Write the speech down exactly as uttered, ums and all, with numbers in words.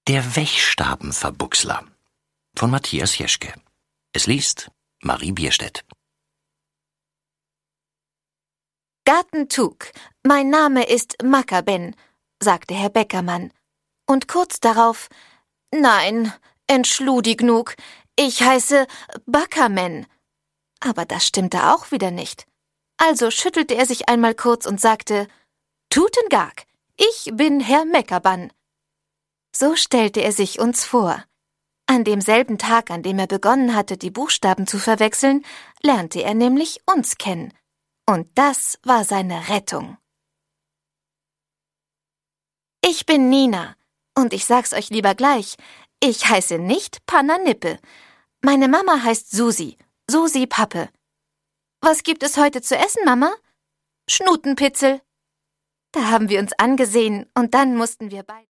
Der Wechstabenverbuchsler von Matthias Jeschke. Es liest Marie Bierstedt. »Gartentug, mein Name ist Makaben«, sagte Herr Bäckermann. Und kurz darauf, »Nein, entschludig gnug, ich heiße Backermen.« Aber das stimmte auch wieder nicht. Also schüttelte er sich einmal kurz und sagte, »Tutengag, ich bin Herr Meckerbann.« So stellte er sich uns vor. An demselben Tag, an dem er begonnen hatte, die Buchstaben zu verwechseln, lernte er nämlich uns kennen. Und das war seine Rettung. Ich bin Nina, und ich sag's euch lieber gleich, ich heiße nicht Panna Nippe. Meine Mama heißt Susi, Susi Pappe. »Was gibt es heute zu essen, Mama?« »Schnutenpitzel.« Da haben wir uns angesehen, und dann mussten wir beide